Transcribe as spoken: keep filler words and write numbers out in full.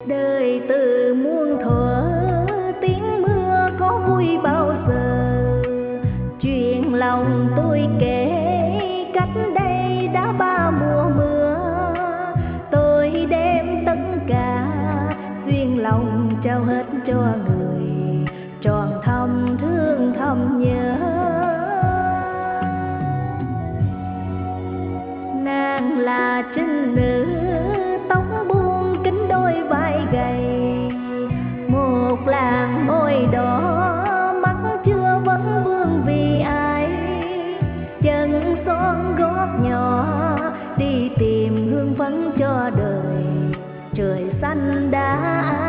đời từ muôn thuở tiếng mưa có vui bao giờ. Chuyện lòng tôi kể cách đây đã ba mùa mưa. Tôi đem tất cả duyên lòng trao hết cho người, tròn thầm thương thầm nhớ. Nàng là trinh nữ tóc buông kính đôi vai gầy, một làn môi đỏ mắt chưa vấn vương vì ai. Chân son gót nhỏ đi tìm hương phấn cho đời, trời xanh đã